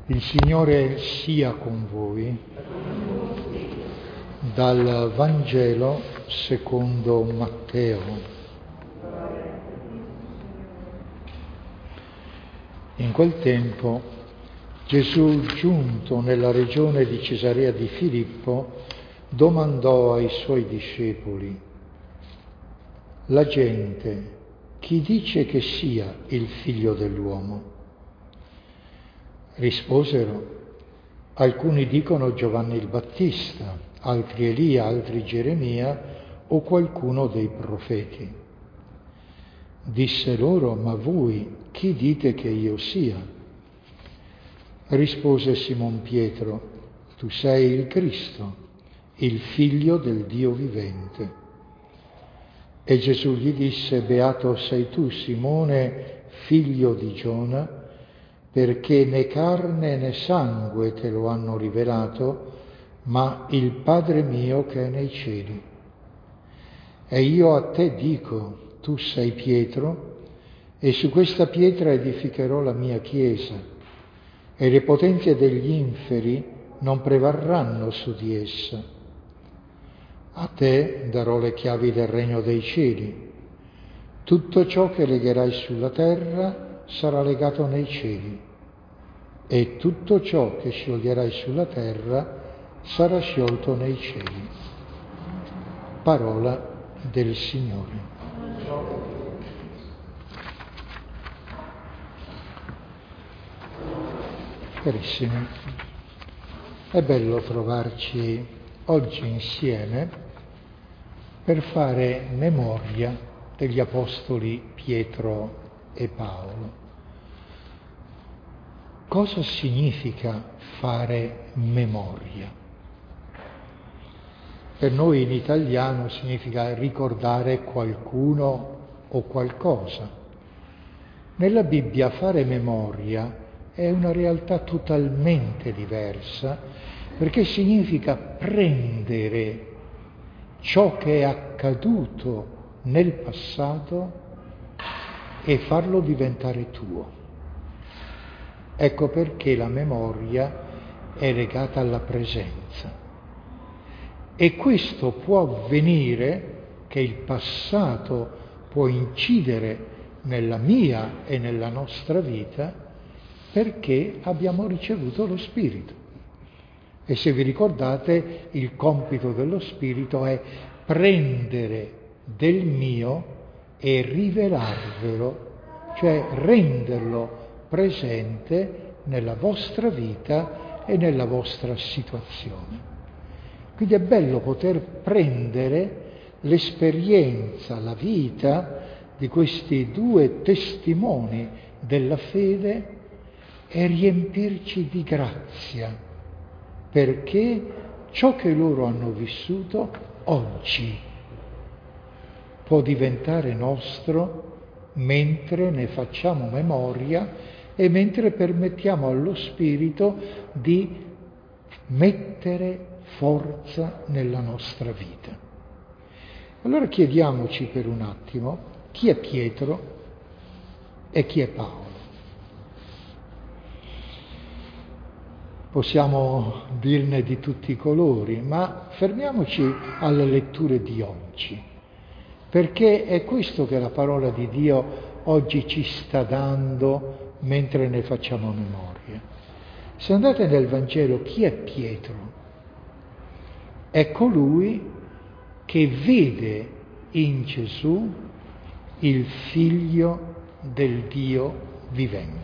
Il Signore sia con voi. Dal Vangelo secondo Matteo. In quel tempo Gesù, giunto nella regione di Cesarea di Filippo, domandò ai suoi discepoli: la gente chi dice che sia il Figlio dell'uomo? Risposero: alcuni dicono Giovanni il Battista, altri Elia, altri Geremia o qualcuno dei profeti. Disse loro: ma voi chi dite che io sia? Rispose Simon Pietro: tu sei il Cristo, il Figlio del Dio vivente. E Gesù gli disse: beato sei tu, Simone, figlio di Giona, perché né carne né sangue te lo hanno rivelato, ma il Padre mio che è nei cieli. E io a te dico: tu sei Pietro, e su questa pietra edificherò la mia chiesa, e le potenze degli inferi non prevarranno su di essa. A te darò le chiavi del regno dei cieli. Tutto ciò che legherai sulla terra sarà legato nei cieli, e tutto ciò che scioglierai sulla terra sarà sciolto nei cieli. Parola del Signore. Carissimi, è bello trovarci oggi insieme per fare memoria degli apostoli Pietro e Paolo. Cosa significa fare memoria? Per noi in italiano significa ricordare qualcuno o qualcosa. Nella Bibbia fare memoria è una realtà totalmente diversa, perché significa prendere ciò che è accaduto nel passato e farlo diventare tuo. Ecco perché la memoria è legata alla presenza. E questo può avvenire, che il passato può incidere nella mia e nella nostra vita, perché abbiamo ricevuto lo Spirito. E se vi ricordate, il compito dello Spirito è prendere del mio e rivelarvelo, cioè renderlo presente nella vostra vita e nella vostra situazione. Quindi è bello poter prendere l'esperienza, la vita di questi due testimoni della fede e riempirci di grazia, perché ciò che loro hanno vissuto oggi può diventare nostro mentre ne facciamo memoria e mentre permettiamo allo Spirito di mettere forza nella nostra vita. Allora chiediamoci per un attimo chi è Pietro e chi è Paolo. Possiamo dirne di tutti i colori, ma fermiamoci alle letture di oggi, perché è questo che la parola di Dio oggi ci sta dando mentre ne facciamo memoria. Se andate nel Vangelo, chi è Pietro? È colui che vede in Gesù il Figlio del Dio vivente.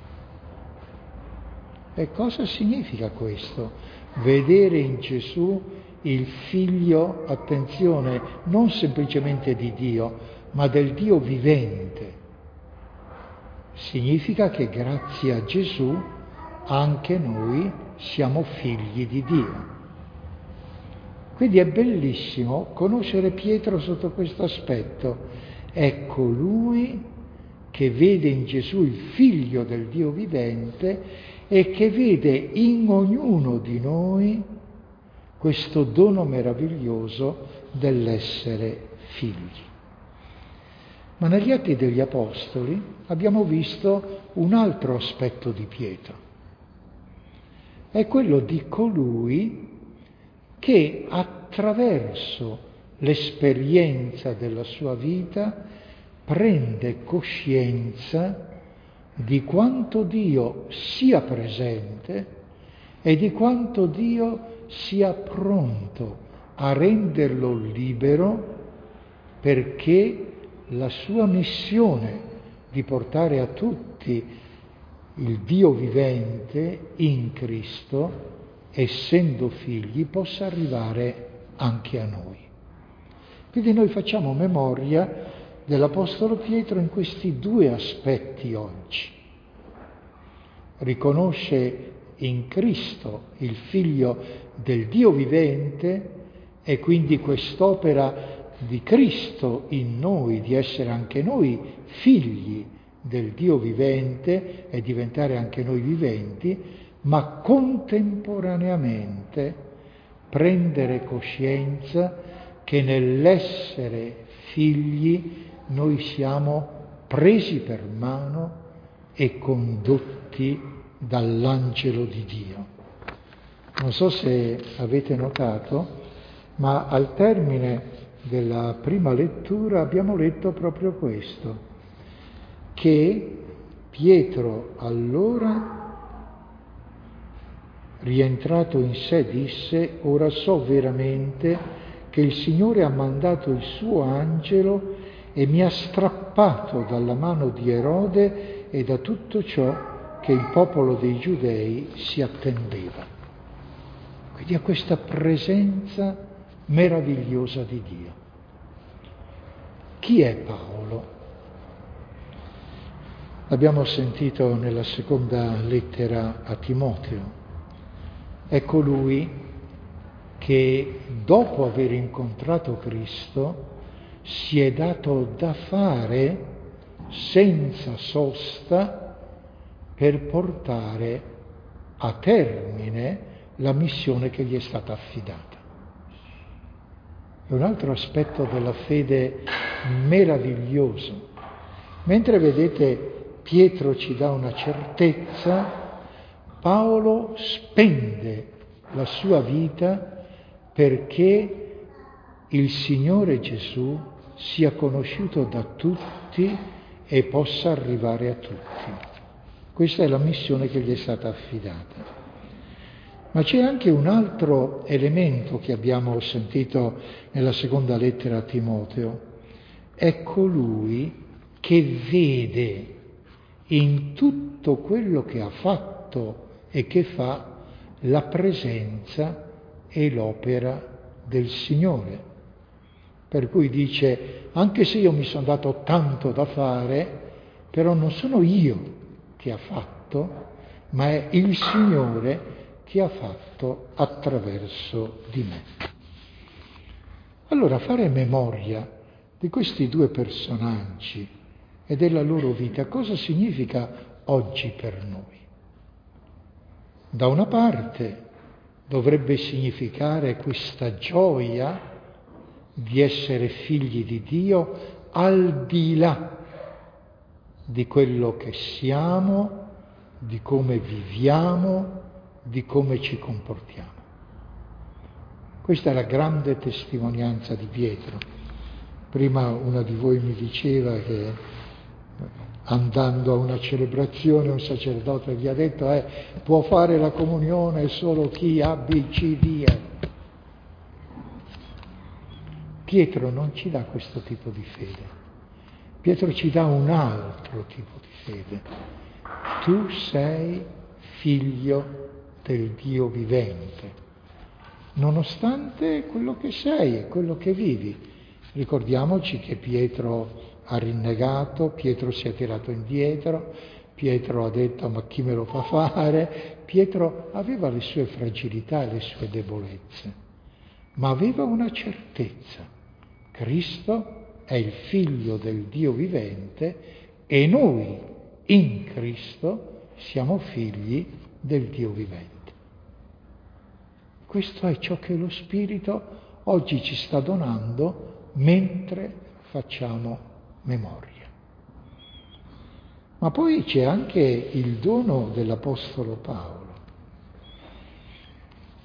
E cosa significa questo? Vedere in Gesù il Figlio, attenzione, non semplicemente di Dio, ma del Dio vivente. Significa che grazie a Gesù anche noi siamo figli di Dio. Quindi è bellissimo conoscere Pietro sotto questo aspetto. È colui che vede in Gesù il Figlio del Dio vivente e che vede in ognuno di noi questo dono meraviglioso dell'essere figli. Ma negli Atti degli Apostoli abbiamo visto un altro aspetto di Pietro. è quello di colui che attraverso l'esperienza della sua vita prende coscienza di quanto Dio sia presente e di quanto Dio sia pronto a renderlo libero, perché la sua missione di portare a tutti il Dio vivente in Cristo, essendo figli, possa arrivare anche a noi. Quindi noi facciamo memoria dell'Apostolo Pietro in questi due aspetti oggi. Riconosce in Cristo il Figlio del Dio vivente e quindi quest'opera di Cristo in noi, di essere anche noi figli del Dio vivente e diventare anche noi viventi, ma contemporaneamente prendere coscienza che nell'essere figli noi siamo presi per mano e condotti dall'angelo di Dio. Non so se avete notato, ma al termine della prima lettura abbiamo letto proprio questo, che Pietro allora, rientrato in sé, disse: ora so veramente che il Signore ha mandato il suo angelo e mi ha strappato dalla mano di Erode e da tutto ciò che il popolo dei Giudei si attendeva. Quindi a questa presenza meravigliosa di Dio. Chi è Paolo? L'abbiamo sentito nella seconda lettera a Timoteo. È colui che dopo aver incontrato Cristo si è dato da fare senza sosta per portare a termine la missione che gli è stata affidata. È un altro aspetto della fede meraviglioso. Mentre vedete Pietro ci dà una certezza, Paolo spende la sua vita perché il Signore Gesù sia conosciuto da tutti e possa arrivare a tutti. Questa è la missione che gli è stata affidata. Ma c'è anche un altro elemento che abbiamo sentito nella seconda lettera a Timoteo. È colui che vede in tutto quello che ha fatto e che fa la presenza e l'opera del Signore. Per cui dice: anche se io mi sono dato tanto da fare, però non sono io che ha fatto, ma è il Signore che ha fatto attraverso di me. Allora, fare memoria di questi due personaggi e della loro vita, cosa significa oggi per noi? Da una parte dovrebbe significare questa gioia di essere figli di Dio al di là di quello che siamo, di come viviamo, di come ci comportiamo. Questa è la grande testimonianza di Pietro. Prima una di voi mi diceva che andando a una celebrazione un sacerdote gli ha detto può fare la comunione solo chi ha B, C, D, E. Pietro non ci dà questo tipo di fede. Pietro ci dà un altro tipo di fede. Tu sei figlio del Dio vivente, nonostante quello che sei e quello che vivi. Ricordiamoci che Pietro ha rinnegato, Pietro si è tirato indietro, Pietro ha detto: ma chi me lo fa fare? Pietro aveva le sue fragilità e le sue debolezze, ma aveva una certezza: Cristo è il Figlio del Dio vivente e noi in Cristo siamo figli del Dio vivente. Questo è ciò che lo Spirito oggi ci sta donando mentre facciamo memoria. Ma poi c'è anche il dono dell'Apostolo Paolo.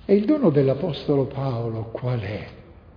E il dono dell'Apostolo Paolo qual è?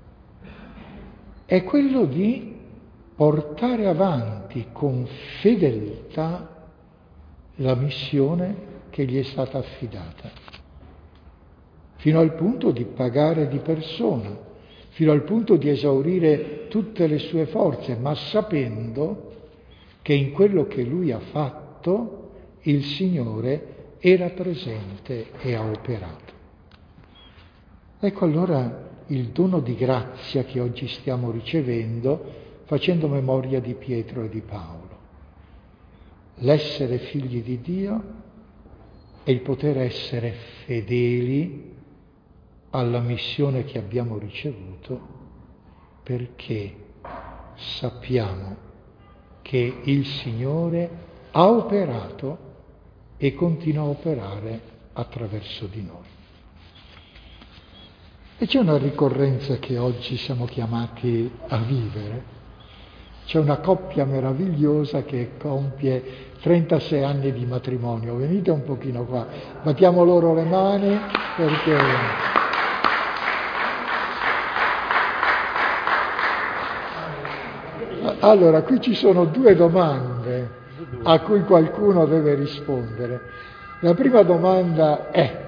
È quello di portare avanti con fedeltà la missione che gli è stata affidata, fino al punto di pagare di persona, fino al punto di esaurire tutte le sue forze, ma sapendo che in quello che lui ha fatto il Signore era presente e ha operato. Ecco allora il dono di grazia che oggi stiamo ricevendo facendo memoria di Pietro e di Paolo. L'essere figli di Dio e il poter essere fedeli alla missione che abbiamo ricevuto, perché sappiamo che il Signore ha operato e continua a operare attraverso di noi. E c'è una ricorrenza che oggi siamo chiamati a vivere. C'è una coppia meravigliosa che compie 36 anni di matrimonio. Venite un pochino qua, battiamo loro le mani perché... Allora, qui ci sono due domande a cui qualcuno deve rispondere. La prima domanda è: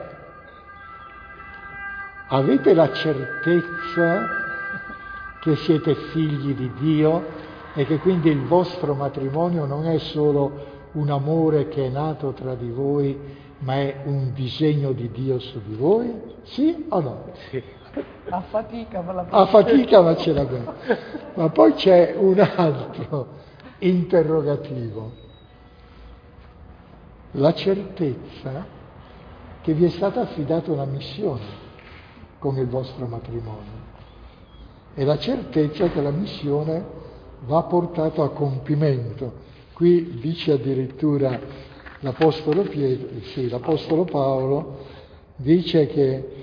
avete la certezza che siete figli di Dio e che quindi il vostro matrimonio non è solo un amore che è nato tra di voi, ma è un disegno di Dio su di voi? Sì o no? Sì. A fatica, ma a fatica, ma ce l'abbiamo. Ma poi c'è un altro interrogativo. La certezza che vi è stata affidata una missione con il vostro matrimonio e la certezza che la missione va portata a compimento. Qui dice addirittura l'Apostolo Paolo, dice che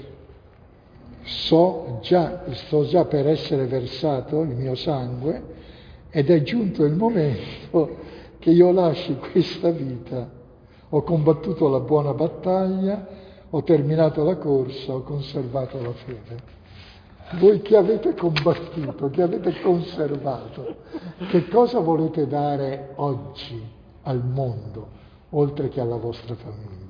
sto già per essere versato il mio sangue ed è giunto il momento che io lasci questa vita. Ho combattuto la buona battaglia, ho terminato la corsa, ho conservato la fede. Voi che avete combattuto, che avete conservato, che cosa volete dare oggi al mondo, oltre che alla vostra famiglia?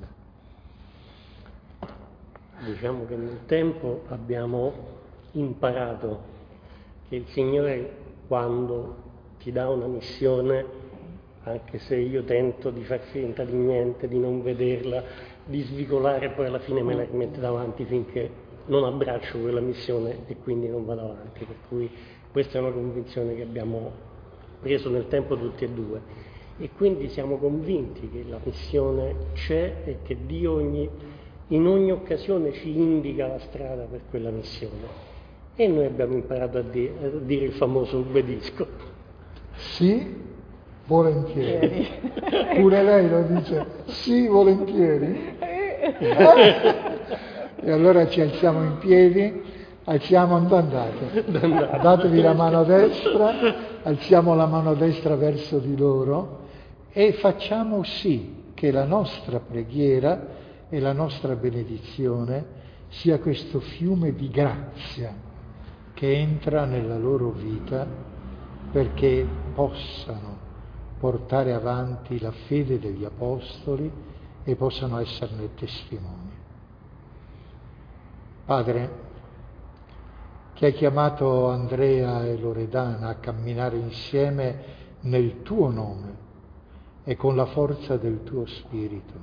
Diciamo che nel tempo abbiamo imparato che il Signore, quando ti dà una missione, anche se io tento di far finta di niente, di non vederla, di svicolare, poi alla fine me la rimette davanti finché non abbraccio quella missione e quindi non vado avanti. Per cui questa è una convinzione che abbiamo preso nel tempo tutti e due. E quindi siamo convinti che la missione c'è e che Dio in ogni occasione ci indica la strada per quella missione. E noi abbiamo imparato a dire il famoso obbedisco. Sì, volentieri. Pure lei lo dice, sì, volentieri. E allora ci alziamo in piedi, andate. Datevi la mano destra, alziamo la mano destra verso di loro e facciamo sì che la nostra preghiera e la nostra benedizione sia questo fiume di grazia che entra nella loro vita perché possano portare avanti la fede degli apostoli e possano esserne testimoni. Padre, che hai chiamato Andrea e Loredana a camminare insieme nel tuo nome e con la forza del tuo spirito.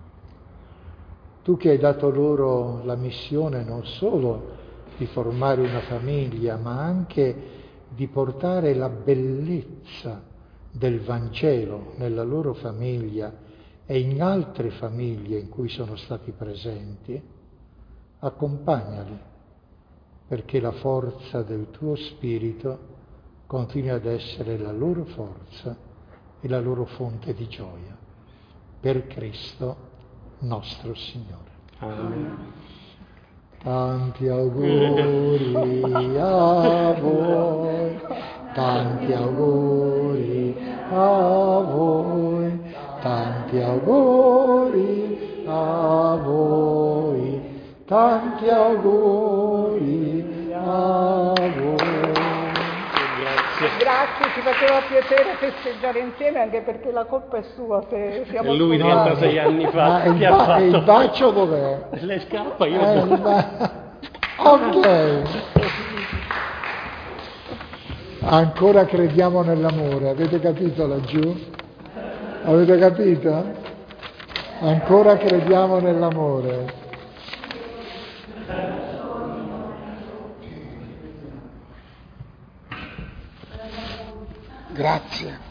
Tu che hai dato loro la missione non solo di formare una famiglia, ma anche di portare la bellezza del Vangelo nella loro famiglia e in altre famiglie in cui sono stati presenti, accompagnali perché la forza del tuo spirito continui ad essere la loro forza e la loro fonte di gioia. Per Cristo nostro Signore. Amen. Tanti auguri a voi, tanti auguri a voi, tanti auguri a voi, tanti tanti auguri a voi. Grazie, ci faceva piacere festeggiare insieme, anche perché la colpa è sua se siamo E lui sposati. 36 anni fa Ma che ha fatto? il bacio dov'è? Le scarpe io Ok. Ancora crediamo nell'amore, avete capito laggiù? Avete capito? Ancora crediamo nell'amore. Grazie.